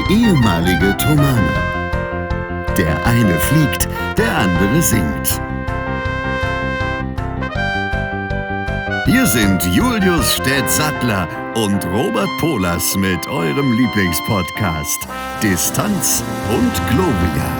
ehemalige Tomane. Der eine fliegt, der andere singt. Hier sind Julius Städtsattler und Robert Polas mit eurem Lieblingspodcast Distanz und Gloria.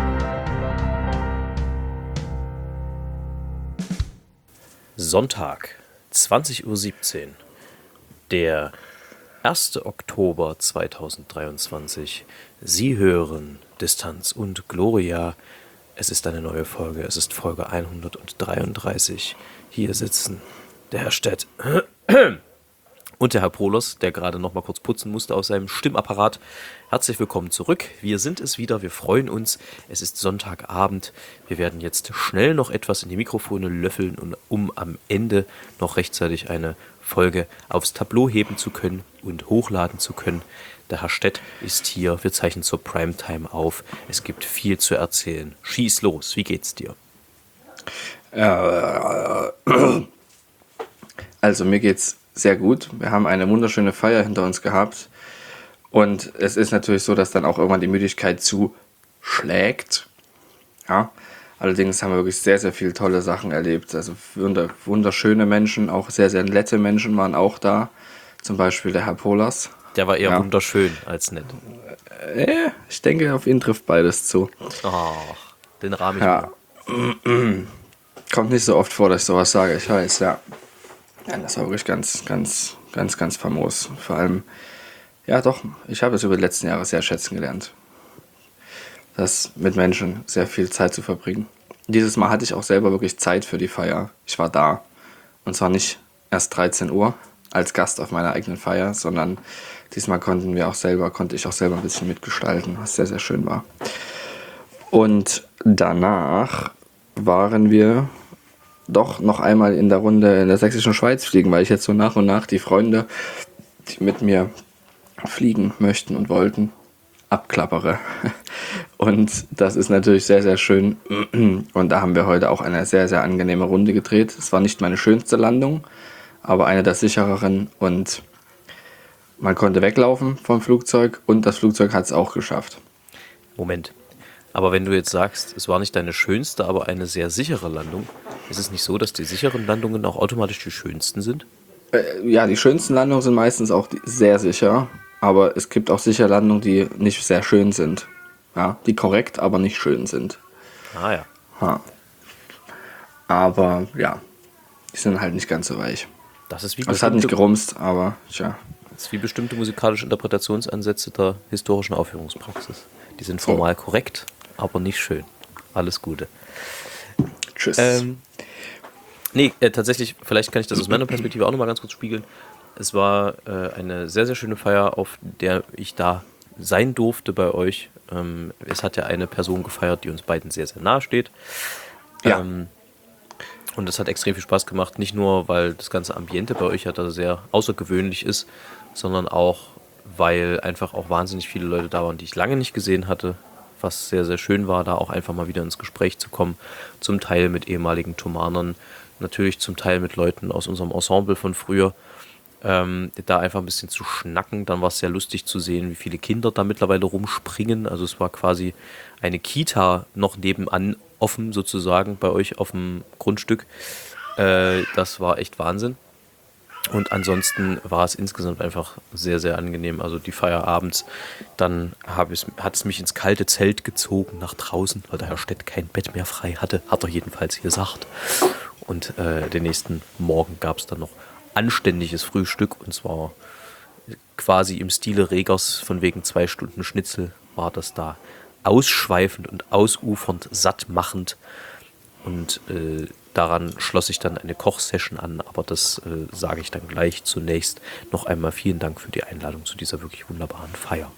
Sonntag, 20:17 Uhr, der 1. Oktober 2023. Sie hören Distanz und Gloria. Es ist eine neue Folge, es ist Folge 133. Hier sitzen der Herr Städt und der Herr Polos, der gerade noch mal kurz putzen musste aus seinem Stimmapparat. Herzlich willkommen zurück. Wir sind es wieder, wir freuen uns. Es ist Sonntagabend. Wir werden jetzt schnell noch etwas in die Mikrofone löffeln, um am Ende noch rechtzeitig eine Folge aufs Tableau heben zu können und hochladen zu können. Der Herr Städt ist hier. Wir zeichnen zur Primetime auf. Es gibt viel zu erzählen. Schieß los. Wie geht's dir? Also mir geht's sehr gut. Wir haben eine wunderschöne Feier hinter uns gehabt. Und es ist natürlich so, dass dann auch irgendwann die Müdigkeit zuschlägt. Ja. Allerdings haben wir wirklich sehr, sehr viele tolle Sachen erlebt. Also wunderschöne Menschen, auch sehr, sehr nette Menschen waren auch da. Zum Beispiel der Herr Polas. Der war eher wunderschön als nett. Ich denke, auf ihn trifft beides zu. Ach, den rahm ich ja. Kommt nicht so oft vor, dass ich sowas sage, ich weiß, ja. Ja, das war wirklich ganz, ganz, ganz, ganz famos. Vor allem, ja doch, ich habe es über die letzten Jahre sehr schätzen gelernt. Das mit Menschen sehr viel Zeit zu verbringen. Dieses Mal hatte ich auch selber wirklich Zeit für die Feier. Ich war da. Und zwar nicht erst 13 Uhr als Gast auf meiner eigenen Feier, sondern diesmal konnte ich auch selber ein bisschen mitgestalten, was sehr, sehr schön war. Und danach waren wir doch noch einmal in der Runde in der Sächsischen Schweiz fliegen, weil ich jetzt so nach und nach die Freunde, die mit mir fliegen möchten und wollten, abklappere. Und das ist natürlich sehr, sehr schön. Und da haben wir heute auch eine sehr, sehr angenehme Runde gedreht. Es war nicht meine schönste Landung, aber eine der sichereren. Und man konnte weglaufen vom Flugzeug und das Flugzeug hat es auch geschafft. Moment. Aber wenn du jetzt sagst, es war nicht deine schönste, aber eine sehr sichere Landung, ist es nicht so, dass die sicheren Landungen auch automatisch die schönsten sind? Ja, die schönsten Landungen sind meistens auch sehr sicher, aber es gibt auch sichere Landungen, die nicht sehr schön sind. Ja, die korrekt, aber nicht schön sind. Ah ja. Ja. Aber ja, die sind halt nicht ganz so weich. Das ist wie also es hat nicht gerumst, aber tja. Das ist wie bestimmte musikalische Interpretationsansätze der historischen Aufführungspraxis. Die sind formal korrekt, aber nicht schön. Alles Gute. Tschüss. Tatsächlich, vielleicht kann ich das aus meiner Perspektive auch nochmal ganz kurz spiegeln. Es war eine sehr, sehr schöne Feier, auf der ich da sein durfte bei euch. Es hat ja eine Person gefeiert, die uns beiden sehr, sehr nahe steht. Ja. Und es hat extrem viel Spaß gemacht, nicht nur, weil das ganze Ambiente bei euch ja da sehr außergewöhnlich ist, sondern auch, weil einfach auch wahnsinnig viele Leute da waren, die ich lange nicht gesehen hatte, was sehr, sehr schön war, da auch einfach mal wieder ins Gespräch zu kommen, zum Teil mit ehemaligen Thomanern, natürlich zum Teil mit Leuten aus unserem Ensemble von früher, da einfach ein bisschen zu schnacken. Dann war es sehr lustig zu sehen, wie viele Kinder da mittlerweile rumspringen. Also es war quasi eine Kita noch nebenan offen sozusagen bei euch auf dem Grundstück. Das war echt Wahnsinn. Und ansonsten war es insgesamt einfach sehr, sehr angenehm. Also die Feier abends, dann hat es mich ins kalte Zelt gezogen nach draußen, weil der Herr Städt kein Bett mehr frei hatte, hat er jedenfalls gesagt. Und den nächsten Morgen gab es dann noch anständiges Frühstück, und zwar quasi im Stile Regers, von wegen 2 Stunden Schnitzel war das da ausschweifend und ausufernd, sattmachend. Und daran schloss sich dann eine Kochsession an, aber das sage ich dann gleich. Zunächst noch einmal vielen Dank für die Einladung zu dieser wirklich wunderbaren Feier.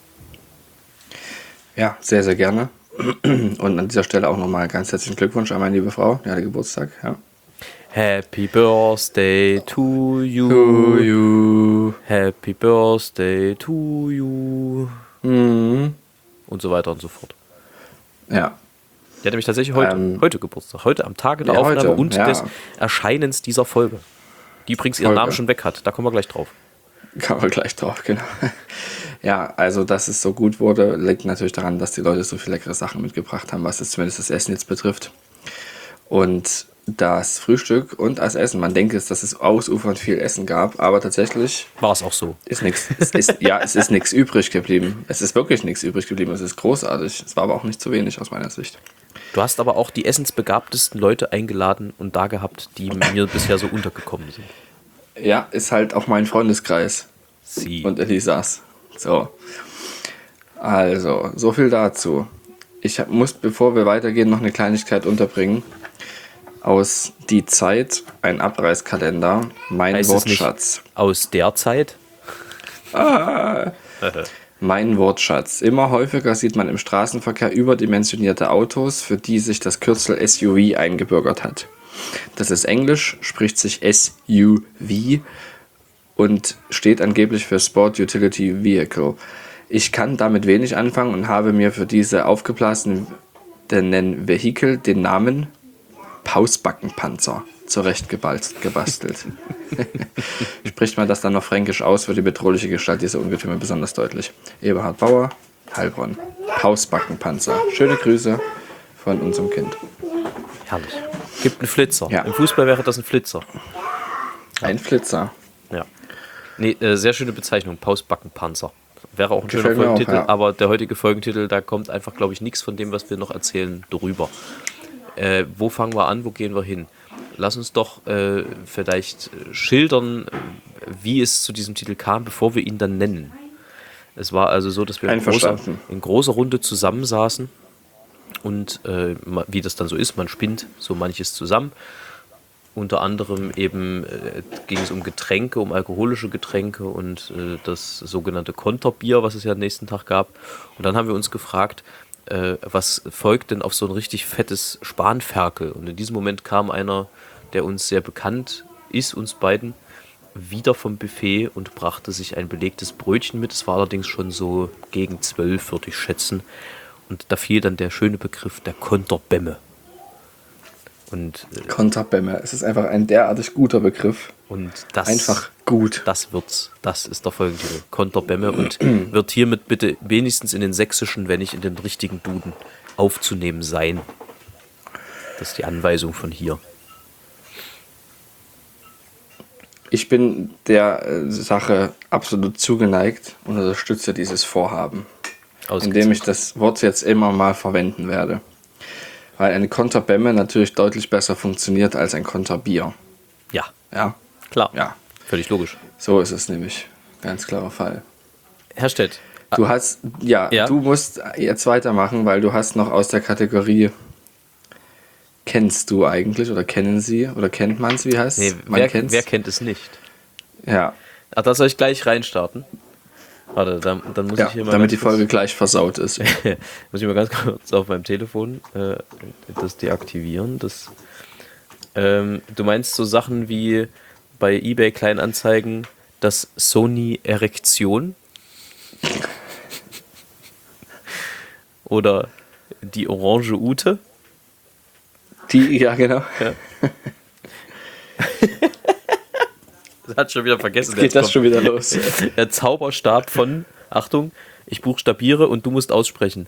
Ja, sehr, sehr gerne. Und an dieser Stelle auch nochmal ganz herzlichen Glückwunsch an meine liebe Frau, die hatte Geburtstag. Ja. Happy Birthday to you. To you. Happy Birthday to you. Mhm. Und so weiter und so fort. Ja. Der hat nämlich tatsächlich heute Geburtstag. Heute am Tage der Aufnahme heute, und des Erscheinens dieser Folge. Die übrigens ihren Namen schon weg hat. Da kommen wir gleich drauf. Kommen wir gleich drauf, genau. Ja, also dass es so gut wurde, liegt natürlich daran, dass die Leute so viele leckere Sachen mitgebracht haben, was jetzt zumindest das Essen jetzt betrifft. Und das Frühstück und das Essen, man denkt jetzt, dass es ausufernd viel Essen gab, aber tatsächlich War es auch so. ist nichts. Es ist nichts übrig geblieben. Es ist wirklich nichts übrig geblieben. Es ist großartig. Es war aber auch nicht zu wenig aus meiner Sicht. Du hast aber auch die essensbegabtesten Leute eingeladen und da gehabt, die mir bisher so untergekommen sind. Ja, ist halt auch mein Freundeskreis Sie. und Elisas. So. Also, so viel dazu. Muss, bevor wir weitergehen, noch eine Kleinigkeit unterbringen. Aus Die Zeit, ein Abreißkalender, mein Heißt es nicht Wortschatz. aus der Zeit? Mein Wortschatz. Immer häufiger sieht man im Straßenverkehr überdimensionierte Autos, für die sich das Kürzel SUV eingebürgert hat. Das ist Englisch, spricht sich SUV und steht angeblich für Sport Utility Vehicle. Ich kann damit wenig anfangen und habe mir für diese aufgeblasenen Vehikel den Namen Pausbackenpanzer zurecht gebastelt. Spricht man das dann noch fränkisch aus, wird die bedrohliche Gestalt dieser Ungetüme besonders deutlich. Eberhard Bauer, Heilbronn. Pausbackenpanzer. Schöne Grüße von unserem Kind. Herrlich. Gibt einen Flitzer. Ja. Im Fußball wäre das ein Flitzer. Ein Flitzer. Ja. Nee, sehr schöne Bezeichnung. Pausbackenpanzer. Wäre auch ein schöner Gefällt mir auch, Folgentitel, ja. aber der heutige Folgentitel, da kommt einfach, glaube ich, nichts von dem, was wir noch erzählen, drüber. Wo fangen wir an, wo gehen wir hin? Lass uns doch vielleicht schildern, wie es zu diesem Titel kam, bevor wir ihn dann nennen. Es war also so, dass wir in großer Runde zusammensaßen und wie das dann so ist, man spinnt so manches zusammen. Unter anderem eben ging es um Getränke, um alkoholische Getränke und das sogenannte Konterbier, was es ja am nächsten Tag gab. Und dann haben wir uns gefragt, was folgt denn auf so ein richtig fettes Spanferkel? Und in diesem Moment kam einer, der uns sehr bekannt ist, uns beiden, wieder vom Buffet und brachte sich ein belegtes Brötchen mit. Es war allerdings schon so gegen 12, würde ich schätzen. Und da fiel dann der schöne Begriff der Konterbämme. Und Konterbämme. Es ist einfach ein derartig guter Begriff. Und das, einfach gut. Das wird's. Das ist der Folgentitel. Konterbämme und wird hiermit bitte wenigstens in den sächsischen, wenn nicht in den richtigen Duden, aufzunehmen sein. Das ist die Anweisung von hier. Ich bin der Sache absolut zugeneigt und unterstütze dieses Vorhaben, indem ich das Wort jetzt immer mal verwenden werde. Weil eine Konterbämme natürlich deutlich besser funktioniert als ein Konterbier. Ja. Ja? Klar. Ja. Völlig logisch. So ist es nämlich. Ganz klarer Fall. Herr Stett. Du hast, du musst jetzt weitermachen, weil du hast noch aus der Kategorie kennst du eigentlich oder kennen sie oder kennt man es, wie heißt es? Nee, wer kennt es nicht? Ja. Ach, da soll ich gleich reinstarten. Warte, dann muss ich hier mal. Damit die Folge gleich versaut ist. Muss ich mal ganz kurz auf meinem Telefon das deaktivieren. Du meinst so Sachen wie bei eBay Kleinanzeigen das Sony Erektion? Oder die orange Ute? Ja, genau. Ja. Das hat schon wieder vergessen. Jetzt geht das schon wieder los. Der Zauberstab von, Achtung, ich buchstabiere und du musst aussprechen.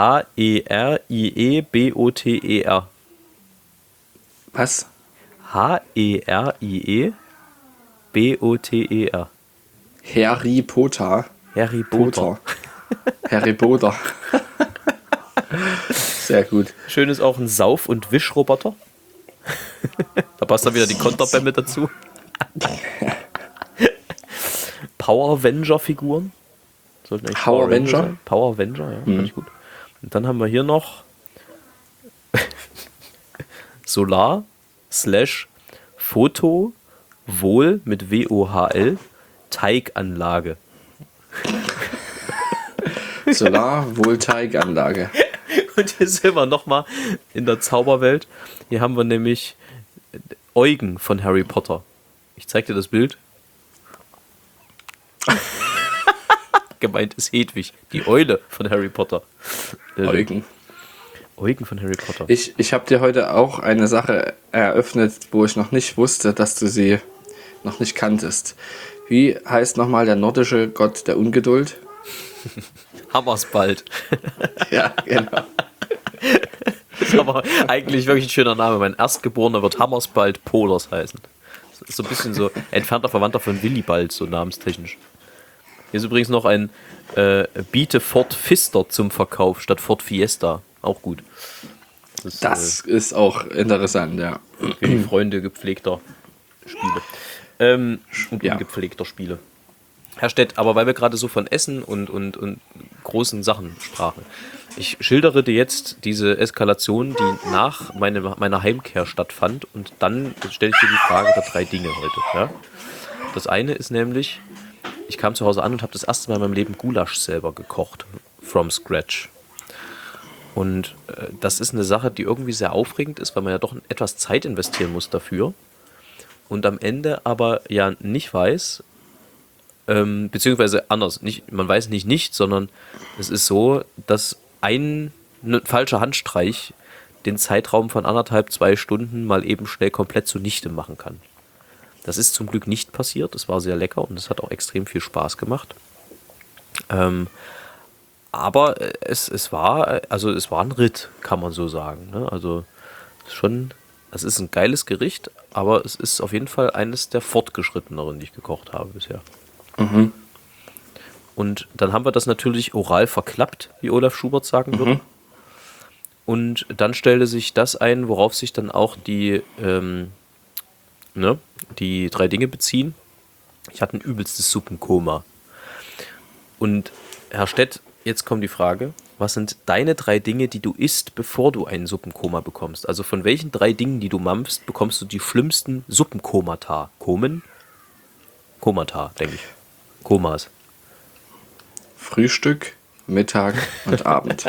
H-E-R-I-E-B-O-T-E-R. Was? H-E-R-I-E-B-O-T-E-R. Harry Potter. Harry Potter. Harry Potter. Sehr gut. Schön ist auch ein Sauf- und Wischroboter. Da passt dann wieder die Konterbämme dazu. Power Avenger-Figuren. Power Avenger? Power Avenger, ja, fand ich gut. Und dann haben wir hier noch Solar / Foto Wohl mit WOHL Teiganlage. Solar-Voltaikanlage. Und hier sind wir nochmal in der Zauberwelt. Hier haben wir nämlich Eugen von Harry Potter. Ich zeig dir das Bild. Gemeint ist Hedwig, die Eule von Harry Potter. Eugen. Eugen von Harry Potter. Ich habe dir heute auch eine Sache eröffnet, wo ich noch nicht wusste, dass du sie noch nicht kanntest. Wie heißt nochmal der nordische Gott der Ungeduld? Hammersbald. Ja, genau. Das ist aber eigentlich wirklich ein schöner Name. Mein Erstgeborener wird Hammersbald Polers heißen. Das ist so ein bisschen so entfernter Verwandter von Willibald, so namenstechnisch. Hier ist übrigens noch ein Biete Ford Pfister zum Verkauf statt Ford Fiesta. Auch gut. Das ist auch interessant, ja. Für die Freunde gepflegter Spiele. Und ungepflegter Spiele. Herr Stett, aber weil wir gerade so von Essen und großen Sachen sprachen. Ich schildere dir jetzt diese Eskalation, die nach meiner Heimkehr stattfand. Und dann stelle ich dir die Frage der 3 Dinge heute. Ja? Das eine ist nämlich, ich kam zu Hause an und habe das erste Mal in meinem Leben Gulasch selber gekocht. From scratch. Und das ist eine Sache, die irgendwie sehr aufregend ist, weil man ja doch etwas Zeit investieren muss dafür. Und am Ende aber ja nicht weiß, beziehungsweise anders, man weiß nicht, sondern es ist so, dass ein falscher Handstreich den Zeitraum von 1,5-2 Stunden mal eben schnell komplett zunichte machen kann. Das ist zum Glück nicht passiert, es war sehr lecker und es hat auch extrem viel Spaß gemacht. Aber es war ein Ritt, kann man so sagen. Ne? Also es ist ein geiles Gericht, aber es ist auf jeden Fall eines der fortgeschritteneren, die ich gekocht habe bisher. Mhm. Und dann haben wir das natürlich oral verklappt, wie Olaf Schubert sagen würde. Und dann stellte sich das ein, worauf sich dann auch die 3 Dinge beziehen. Ich hatte ein übelstes Suppenkoma. Und Herr Stett, jetzt kommt die Frage, was sind deine 3 Dinge, die du isst, bevor du ein Suppenkoma bekommst? Also von welchen 3 Dingen, die du mampfst, bekommst du die schlimmsten Suppenkomata? Komata, denke ich. Komas. Frühstück, Mittag und Abend.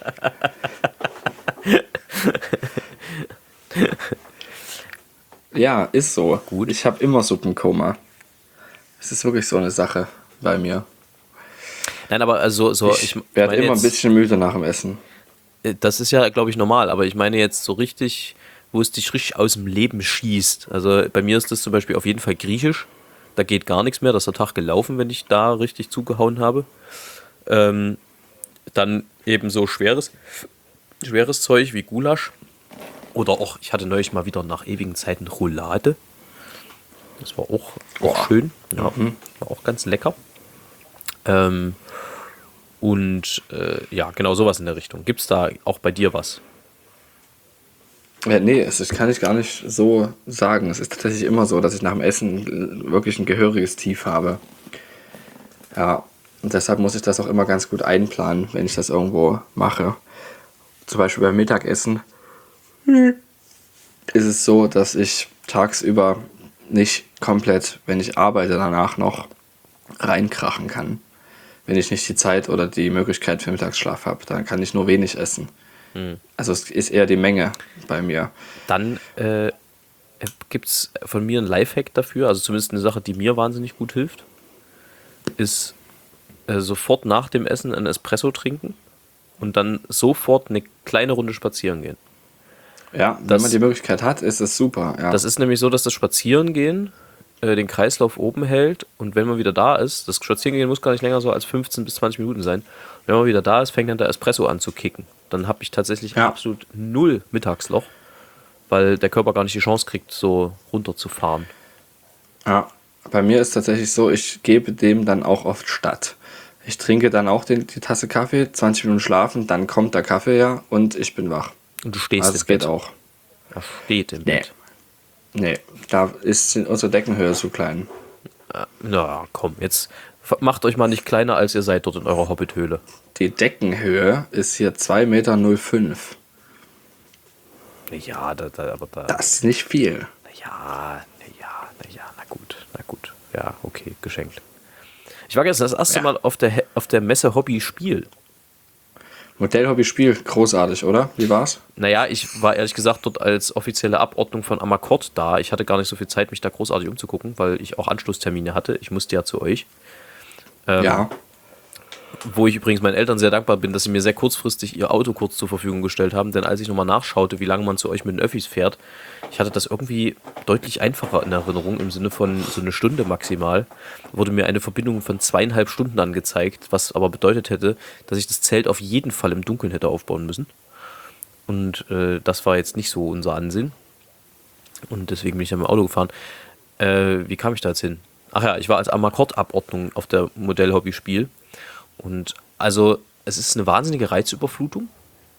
Ja, ist so. Gut. Ich habe immer Suppenkoma. Es ist wirklich so eine Sache bei mir. Nein, aber also ich werde immer ein bisschen müde nach dem Essen. Das ist ja, glaube ich, normal, aber ich meine jetzt so richtig, wo es dich richtig aus dem Leben schießt. Also bei mir ist das zum Beispiel auf jeden Fall Griechisch. Da geht gar nichts mehr, da ist der Tag gelaufen, wenn ich da richtig zugehauen habe. Dann eben so schweres Zeug wie Gulasch. Oder auch, ich hatte neulich mal wieder nach ewigen Zeiten Roulade. Das war auch schön. Ja, war auch ganz lecker. Genau sowas in der Richtung. Gibt es da auch bei dir was? Ja, nee, das kann ich gar nicht so sagen. Es ist tatsächlich immer so, dass ich nach dem Essen wirklich ein gehöriges Tief habe. Ja, und deshalb muss ich das auch immer ganz gut einplanen, wenn ich das irgendwo mache. Zum Beispiel beim Mittagessen ist es so, dass ich tagsüber nicht komplett, wenn ich arbeite, danach noch reinkrachen kann. Wenn ich nicht die Zeit oder die Möglichkeit für Mittagsschlaf habe, dann kann ich nur wenig essen. Also es ist eher die Menge bei mir. Dann gibt es von mir einen Lifehack dafür, also zumindest eine Sache, die mir wahnsinnig gut hilft, ist sofort nach dem Essen ein Espresso trinken und dann sofort eine kleine Runde spazieren gehen. Ja, wenn man die Möglichkeit hat, ist es super. Ja. Das ist nämlich so, dass das Spazierengehen den Kreislauf oben hält und wenn man wieder da ist, das Spazierengehen muss gar nicht länger so als 15 bis 20 Minuten sein, wenn man wieder da ist, fängt dann der Espresso an zu kicken. Dann habe ich tatsächlich absolut 0 Mittagsloch, weil der Körper gar nicht die Chance kriegt, so runterzufahren. Ja, bei mir ist tatsächlich so, ich gebe dem dann auch oft statt. Ich trinke dann auch die Tasse Kaffee, 20 Minuten schlafen, dann kommt der Kaffee ja und ich bin wach. Und du stehst also im es geht Bett. auch. Er steht im Bett. Nee, da ist unsere Deckenhöhe zu klein. Na komm, jetzt macht euch mal nicht kleiner, als ihr seid dort in eurer Hobbithöhle. Die Deckenhöhe ist hier 2,05 Meter. Ja, aber da. Das ist nicht viel. Na gut. Ja, okay, geschenkt. Ich war gestern das erste Mal auf der Messe Hobby Spiel. Modellhobby-Spiel, großartig, oder? Wie war's? Naja, ich war ehrlich gesagt dort als offizielle Abordnung von Amakord da. Ich hatte gar nicht so viel Zeit, mich da großartig umzugucken, weil ich auch Anschlusstermine hatte. Ich musste ja zu euch. Ja. Wo ich übrigens meinen Eltern sehr dankbar bin, dass sie mir sehr kurzfristig ihr Auto kurz zur Verfügung gestellt haben. Denn als ich nochmal nachschaute, wie lange man zu euch mit den Öffis fährt, ich hatte das irgendwie deutlich einfacher in Erinnerung, im Sinne von so eine Stunde maximal, wurde mir eine Verbindung von 2,5 Stunden angezeigt, was aber bedeutet hätte, dass ich das Zelt auf jeden Fall im Dunkeln hätte aufbauen müssen. Und das war jetzt nicht so unser Ansinnen. Und deswegen bin ich dann mit dem Auto gefahren. Wie kam ich da jetzt hin? Ach ja, ich war als Amakord-Abordnung auf der Modell-Hobby-Spiel. Und also, es ist eine wahnsinnige Reizüberflutung.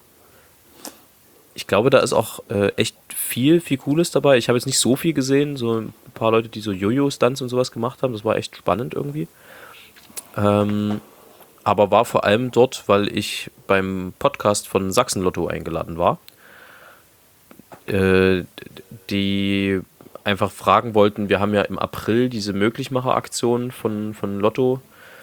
Ich glaube, da ist auch echt viel Cooles dabei. Ich habe jetzt nicht so viel gesehen, so ein paar Leute, die so Jojo-Stunts und sowas gemacht haben. Das war echt spannend irgendwie. Aber war vor allem dort, weil ich beim Podcast von Sachsen-Lotto eingeladen war. Die einfach fragen wollten, wir haben ja im April diese Möglichmacher-Aktion von Lotto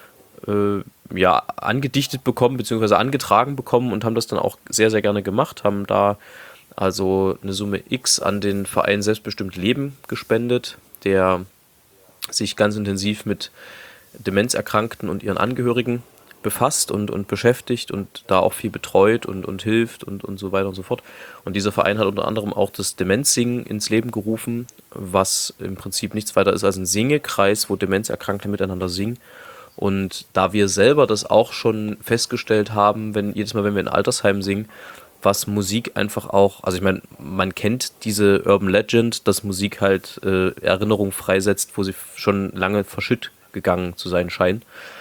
angedichtet bekommen, beziehungsweise angetragen bekommen und haben das dann auch sehr, sehr gerne gemacht, haben da also eine Summe X an den Verein Selbstbestimmt Leben gespendet, der sich ganz intensiv mit Demenzerkrankten und ihren Angehörigen befasst und beschäftigt und da auch viel betreut und hilft und so weiter und so fort. Und dieser Verein hat unter anderem auch das Demenzsingen ins Leben gerufen, was im Prinzip nichts weiter ist als ein Singekreis, wo Demenzerkrankte miteinander singen. Und da wir selber das auch schon festgestellt haben, jedes Mal, wenn wir in Altersheim singen, was Musik einfach auch, also ich meine, man kennt diese Urban Legend, dass Musik halt Erinnerungen freisetzt, wo sie schon lange verschütt gegangen zu sein scheinen.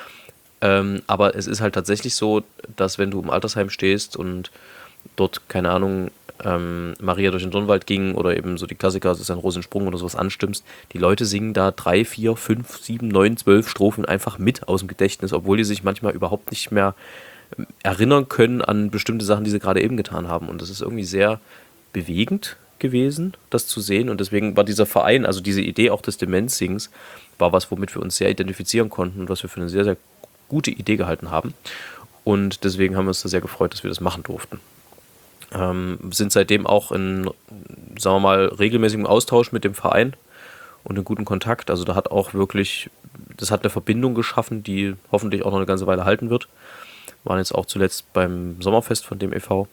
Aber es ist halt tatsächlich so, dass wenn du im Altersheim stehst und dort, keine Ahnung, Maria durch den Dornwald ging oder eben so die Klassiker, es ist ein Rosensprung oder sowas anstimmst, die Leute singen da 3, 4, 5, 7, 9, 12 Strophen einfach mit aus dem Gedächtnis, obwohl die sich manchmal überhaupt nicht mehr erinnern können an bestimmte Sachen, die sie gerade eben getan haben. Und das ist irgendwie sehr bewegend gewesen, das zu sehen. Und deswegen war dieser Verein, also diese Idee auch des Demenzsings, war was, womit wir uns sehr identifizieren konnten und was wir für eine sehr, sehr gute Idee gehalten haben. Und deswegen haben wir uns da sehr gefreut, dass wir das machen durften. Sind seitdem auch in, sagen wir mal, regelmäßigem Austausch mit dem Verein und in guten Kontakt. Also da hat auch wirklich, das hat eine Verbindung geschaffen, die hoffentlich auch noch eine ganze Weile halten wird. Waren jetzt auch zuletzt beim Sommerfest von dem e.V.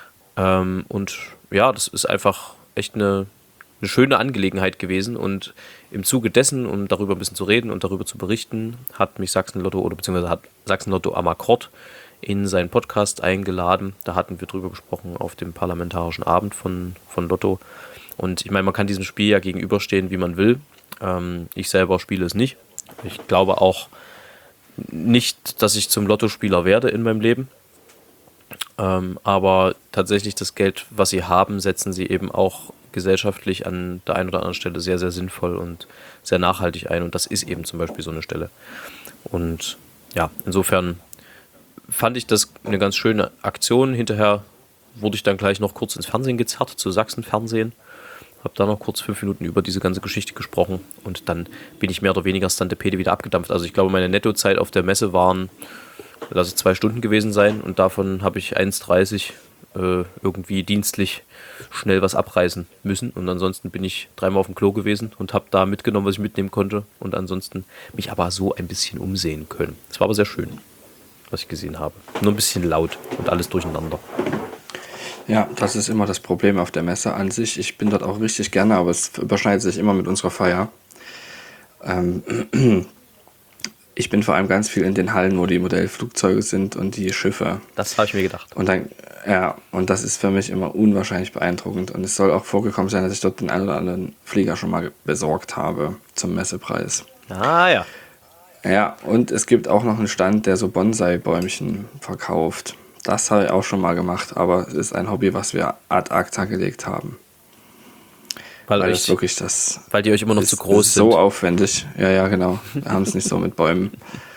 Und ja, das ist einfach echt eine schöne Angelegenheit gewesen. Und im Zuge dessen, um darüber ein bisschen zu reden und darüber zu berichten, hat mich Sachsen-Lotto oder beziehungsweise hat Sachsen-Lotto Amakord in seinen Podcast eingeladen. Da hatten wir drüber gesprochen auf dem parlamentarischen Abend von Lotto. Und ich meine, man kann diesem Spiel ja gegenüberstehen, wie man will. Ich selber spiele es nicht. Ich glaube auch nicht, dass ich zum Lottospieler werde in meinem Leben. Aber tatsächlich das Geld, was sie haben, setzen sie eben auch gesellschaftlich an der einen oder anderen Stelle sehr, sehr sinnvoll und sehr nachhaltig ein. Und das ist eben zum Beispiel so eine Stelle. Und ja, insofern fand ich das eine ganz schöne Aktion. Hinterher wurde ich dann gleich noch kurz ins Fernsehen gezerrt, zu Sachsen-Fernsehen. Habe da noch kurz 5 Minuten über diese ganze Geschichte gesprochen und dann bin ich mehr oder weniger Stantepede wieder abgedampft. Also ich glaube, meine Nettozeit auf der Messe waren, lass es 2 Stunden gewesen sein und davon habe ich 1,30 irgendwie dienstlich schnell was abreißen müssen und ansonsten bin ich 3-mal auf dem Klo gewesen und habe da mitgenommen, was ich mitnehmen konnte und ansonsten mich aber so ein bisschen umsehen können. Es war aber sehr schön, was ich gesehen habe. Nur ein bisschen laut und alles durcheinander. Ja, das ist immer das Problem auf der Messe an sich. Ich bin dort auch richtig gerne, aber es überschneidet sich immer mit unserer Feier. Ich bin vor allem ganz viel in den Hallen, wo die Modellflugzeuge sind und die Schiffe. Das habe ich mir gedacht. Und dann, ja, und das ist für mich immer unwahrscheinlich beeindruckend. Und es soll auch vorgekommen sein, dass ich dort den einen oder anderen Flieger schon mal besorgt habe zum Messepreis. Ah ja. Ja, und es gibt auch noch einen Stand, der so Bonsai-Bäumchen verkauft. Das habe ich auch schon mal gemacht, aber es ist ein Hobby, was wir ad acta gelegt haben. Weil das wirklich weil die euch immer noch zu groß sind. So aufwendig. Ja, genau. Wir haben es nicht so mit Bäumen.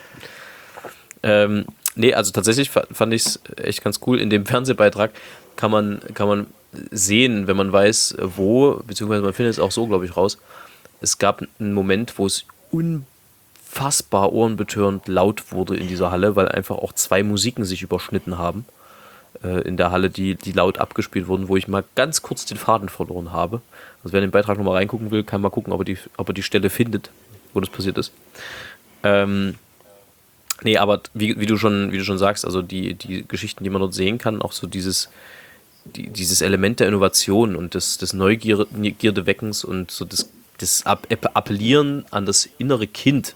Nee, also tatsächlich fand ich es echt ganz cool. In dem Fernsehbeitrag kann man sehen, wenn man weiß, wo, beziehungsweise man findet es auch so, glaube ich, raus. Es gab einen Moment, wo es unfassbar ohrenbetörend laut wurde in dieser Halle, weil einfach auch 2 Musiken sich überschnitten haben. In der Halle, die laut abgespielt wurden, wo ich mal ganz kurz den Faden verloren habe. Also wer in den Beitrag nochmal reingucken will, kann mal gucken, ob er die Stelle findet, wo das passiert ist. Nee, aber wie du schon sagst, also die Geschichten, die man dort sehen kann, auch so dieses Element der Innovation und des Neugierde-Weckens und so das Appellieren an das innere Kind,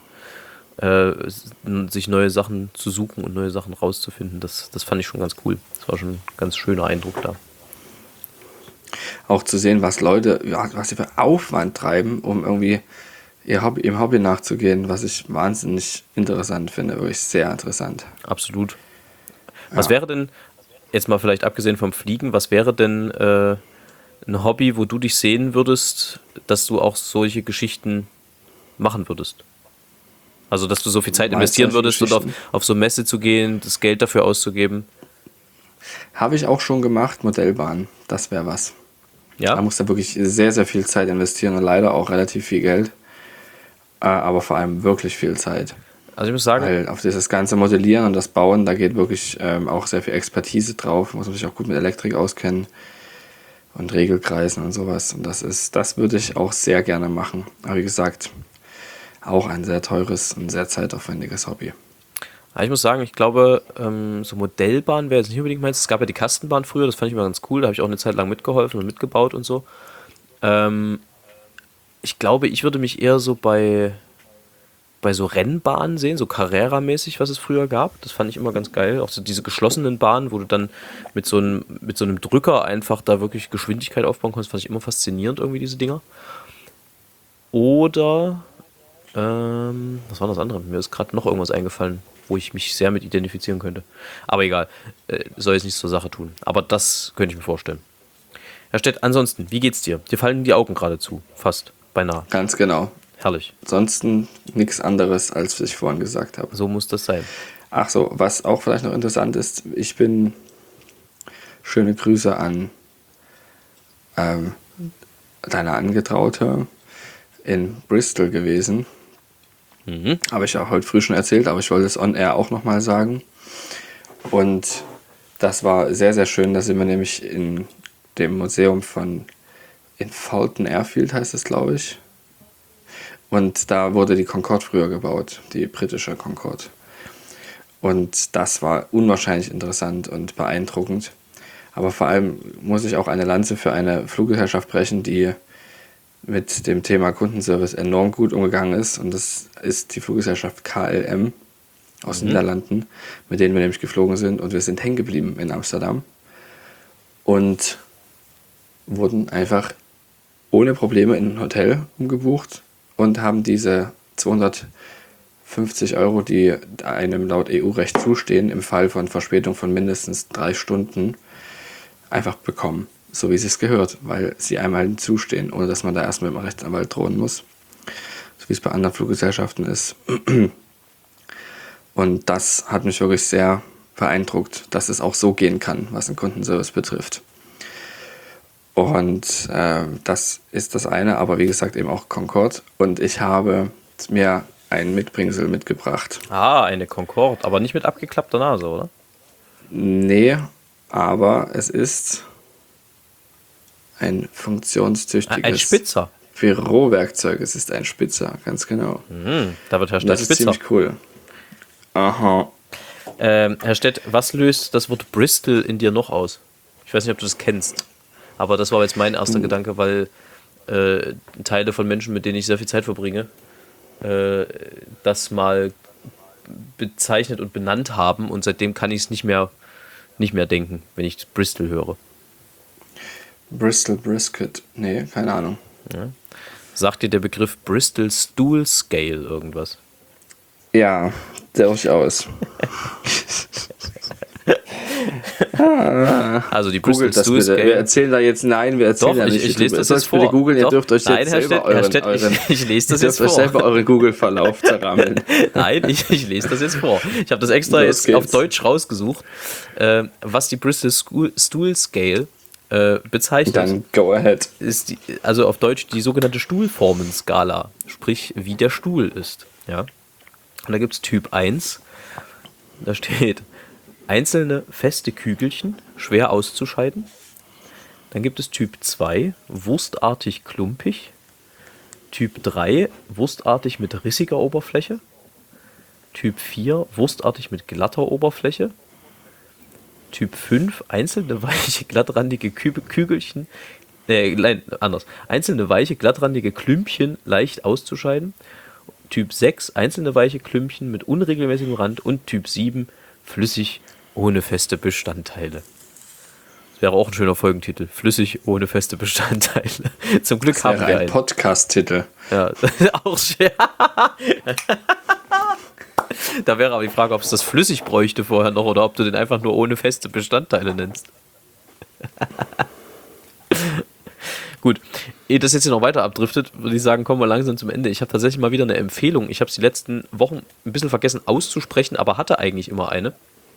sich neue Sachen zu suchen und neue Sachen rauszufinden, das fand ich schon ganz cool. Das war schon ein ganz schöner Eindruck da. Auch zu sehen, was Leute, ja, was sie für Aufwand treiben, um irgendwie ihrem Hobby nachzugehen, was ich wahnsinnig interessant finde, wirklich sehr interessant. Absolut. Was wäre denn, jetzt mal vielleicht abgesehen vom Fliegen, was wäre denn ein Hobby, wo du dich sehen würdest, dass du auch solche Geschichten machen würdest? Also, dass du so viel Zeit investieren würdest und auf so Messe zu gehen, das Geld dafür auszugeben? Habe ich auch schon gemacht, Modellbahn. Das wäre was. Ja? Da musst du wirklich sehr, sehr viel Zeit investieren und leider auch relativ viel Geld. Aber vor allem wirklich viel Zeit. Also ich muss sagen, weil auf dieses ganze Modellieren und das Bauen, da geht wirklich auch sehr viel Expertise drauf. Muss man sich auch gut mit Elektrik auskennen und Regelkreisen und sowas. Und das würde ich auch sehr gerne machen. Aber wie gesagt, auch ein sehr teures und sehr zeitaufwendiges Hobby. ich muss sagen, ich glaube, so Modellbahn wäre jetzt nicht unbedingt meins. Es gab ja die Kastenbahn früher, das fand ich immer ganz cool. Da habe ich auch eine Zeit lang mitgeholfen und mitgebaut und so. Ich glaube, ich würde mich eher so bei so Rennbahnen sehen, so Carrera-mäßig, was es früher gab. Das fand ich immer ganz geil. Auch so diese geschlossenen Bahnen, wo du dann mit so einem Drücker einfach da wirklich Geschwindigkeit aufbauen konntest, fand ich immer faszinierend irgendwie, diese Dinger. Oder, was war das andere? Mir ist gerade noch irgendwas eingefallen, wo ich mich sehr mit identifizieren könnte. Aber egal, soll jetzt nichts zur Sache tun. Aber das könnte ich mir vorstellen. Herr Stett, ansonsten, wie geht's dir? Dir fallen die Augen gerade zu, fast, beinahe. Ganz genau. Herrlich. Ansonsten nichts anderes, als was ich vorhin gesagt habe. So muss das sein. Ach so, was auch vielleicht noch interessant ist, ich bin, schöne Grüße an deine Angetraute in Bristol gewesen. Habe ich auch heute früh schon erzählt, aber ich wollte es on air auch nochmal sagen. Und das war sehr, sehr schön, da sind wir nämlich in dem Museum in Fulton Airfield, heißt es, glaube ich. Und da wurde die Concorde früher gebaut, die britische Concorde. Und das war unwahrscheinlich interessant und beeindruckend. Aber vor allem muss ich auch eine Lanze für eine Fluggesellschaft brechen, die mit dem Thema Kundenservice enorm gut umgegangen ist. Und das ist die Fluggesellschaft KLM aus den Niederlanden, mit denen wir nämlich geflogen sind. Und wir sind hängen geblieben in Amsterdam und wurden einfach ohne Probleme in ein Hotel umgebucht und haben diese 250 €, die einem laut EU-Recht zustehen, im Fall von Verspätung von mindestens 3 Stunden, einfach bekommen. So wie es sich gehört, weil sie einmal zustehen, ohne dass man da erstmal mit dem Rechtsanwalt drohen muss. So wie es bei anderen Fluggesellschaften ist. Und das hat mich wirklich sehr beeindruckt, dass es auch so gehen kann, was den Kundenservice betrifft. Und das ist das eine, aber wie gesagt eben auch Concorde. Und ich habe mir ein Mitbringsel mitgebracht. Ah, eine Concorde, aber nicht mit abgeklappter Nase, oder? Nee, aber es ist ein funktionstüchtiges Ein Spitzer. Bürowerkzeug. Es ist ein Spitzer, ganz genau. Da wird Herr Stett Das ist Spitzer. ziemlich cool. Aha. Herr Stett, was löst das Wort Bristol in dir noch aus? Ich weiß nicht, ob du das kennst, aber das war jetzt mein erster Gedanke, weil Teile von Menschen, mit denen ich sehr viel Zeit verbringe, das mal bezeichnet und benannt haben und seitdem kann ich es nicht mehr denken, wenn ich Bristol höre. Bristol Brisket. Nee, keine Ahnung. Ja. Sagt dir der Begriff Bristol Stool Scale irgendwas? Ja, durchaus. Also die Bristol Googelt das Stool bitte. Scale. Wir erzählen da jetzt, nein, wir erzählen Doch, da nicht. ich lese das jetzt bitte vor. googeln, ihr Doch. dürft euch Nein, jetzt Herr selber Stett, ich lese das ihr jetzt dürft euch vor. selber euren Google-Verlauf zerrammeln. Nein, ich lese das jetzt vor. Ich habe das extra Los jetzt geht's. auf Deutsch rausgesucht, was die Bristol Stool Scale bezeichnet. Dann go ahead. Ist also auf Deutsch die sogenannte Stuhlformenskala, sprich wie der Stuhl ist. Ja? Und da gibt es Typ 1, da steht einzelne feste Kügelchen, schwer auszuscheiden. Dann gibt es Typ 2, wurstartig klumpig. Typ 3, wurstartig mit rissiger Oberfläche. Typ 4 wurstartig mit glatter Oberfläche. Typ 5 einzelne weiche, glattrandige Kügelchen. Nein, anders. Einzelne weiche, glattrandige Klümpchen leicht auszuscheiden. Typ 6 einzelne weiche Klümpchen mit unregelmäßigem Rand. Und Typ 7 flüssig ohne feste Bestandteile. Das wäre auch ein schöner Folgentitel. Flüssig ohne feste Bestandteile. Zum Glück Das haben wäre wir ein einen. Podcast-Titel. Ja, auch schwer. Da wäre aber die Frage, ob es das flüssig bräuchte vorher noch oder ob du den einfach nur ohne feste Bestandteile nennst. Gut, ehe das jetzt hier noch weiter abdriftet, würde ich sagen, kommen wir langsam zum Ende. Ich habe tatsächlich mal wieder eine Empfehlung. Ich habe es die letzten Wochen ein bisschen vergessen auszusprechen, aber hatte eigentlich immer eine.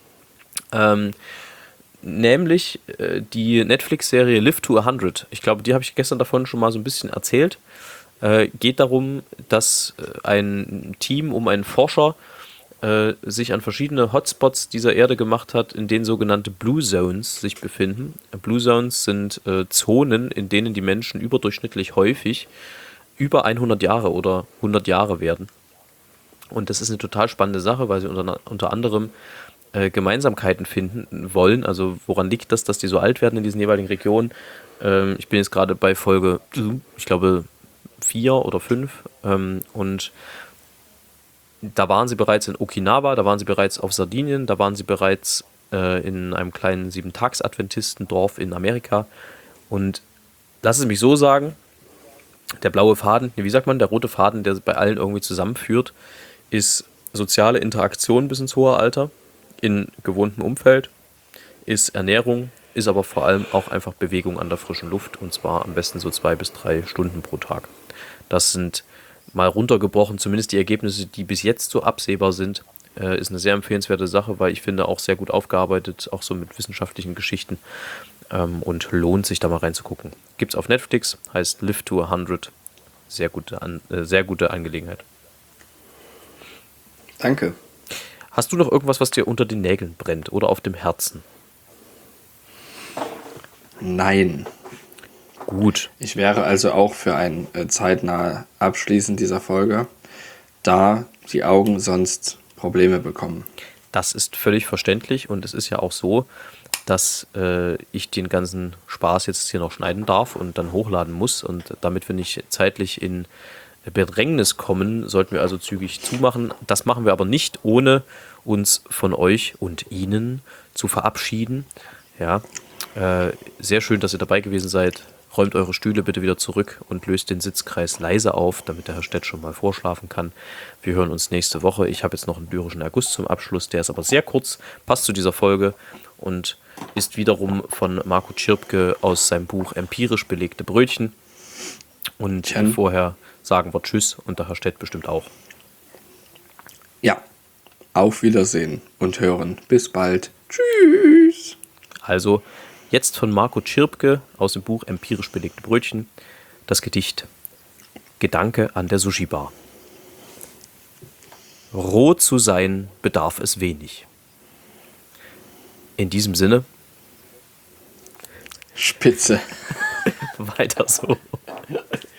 Nämlich die Netflix-Serie Live to 100. Ich glaube, die habe ich gestern davon schon mal so ein bisschen erzählt. Geht darum, dass ein Team um einen Forscher sich an verschiedene Hotspots dieser Erde gemacht hat, in denen sogenannte Blue Zones sich befinden. Blue Zones sind Zonen, in denen die Menschen überdurchschnittlich häufig über 100 Jahre oder 100 Jahre werden. Und das ist eine total spannende Sache, weil sie unter anderem Gemeinsamkeiten finden wollen. Also woran liegt das, dass die so alt werden in diesen jeweiligen Regionen? Ich bin jetzt gerade bei Folge, ich glaube, 4 oder 5 und da waren sie bereits in Okinawa, da waren sie bereits auf Sardinien, da waren sie bereits in einem kleinen 7-Tags-Adventistendorf in Amerika. Und lass es mich so sagen, der blaue Faden, wie sagt man, der rote Faden, der bei allen irgendwie zusammenführt, ist soziale Interaktion bis ins hohe Alter, in gewohntem Umfeld, ist Ernährung, ist aber vor allem auch einfach Bewegung an der frischen Luft und zwar am besten so 2 bis 3 Stunden pro Tag. Das sind mal runtergebrochen, zumindest die Ergebnisse, die bis jetzt so absehbar sind, ist eine sehr empfehlenswerte Sache, weil ich finde auch sehr gut aufgearbeitet, auch so mit wissenschaftlichen Geschichten und lohnt sich da mal reinzugucken. Gibt's auf Netflix, heißt Live to 100, sehr gute Angelegenheit. Danke. Hast du noch irgendwas, was dir unter den Nägeln brennt oder auf dem Herzen? Nein. Gut. Ich wäre also auch für ein zeitnah Abschließen dieser Folge, da die Augen sonst Probleme bekommen. Das ist völlig verständlich und es ist ja auch so, dass ich den ganzen Spaß jetzt hier noch schneiden darf und dann hochladen muss und damit wir nicht zeitlich in Bedrängnis kommen, sollten wir also zügig zumachen. Das machen wir aber nicht, ohne uns von euch und Ihnen zu verabschieden. Ja, sehr schön, dass ihr dabei gewesen seid. Räumt eure Stühle bitte wieder zurück und löst den Sitzkreis leise auf, damit der Herr Stett schon mal vorschlafen kann. Wir hören uns nächste Woche. Ich habe jetzt noch einen lyrischen Erguss zum Abschluss, der ist aber sehr kurz, passt zu dieser Folge und ist wiederum von Marco Tschirpke aus seinem Buch Empirisch belegte Brötchen. Und vorher sagen wir Tschüss und der Herr Stett bestimmt auch. Ja, auf Wiedersehen und hören. Bis bald. Tschüss. Also, jetzt von Marco Tschirpke aus dem Buch Empirisch belegte Brötchen, das Gedicht Gedanke an der Sushi-Bar. Roh zu sein bedarf es wenig. In diesem Sinne. Spitze. Weiter so.